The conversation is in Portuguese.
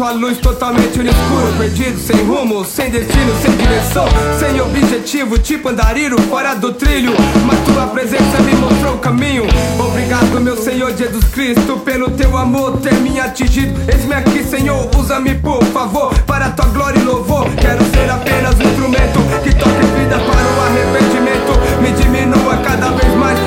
tua luz totalmente no escuro. Perdido, sem rumo, sem destino, sem direção, sem objetivo, tipo andarilho fora do trilho. Mas tua presença me mostrou o caminho. Obrigado, meu Senhor Jesus Cristo, pelo teu amor ter me atingido. Eis-me aqui, Senhor, usa-me por favor, para tua glória e louvor. Quero ser apenas um instrumento que toque vida para o arrependimento. Me diminua cada vez mais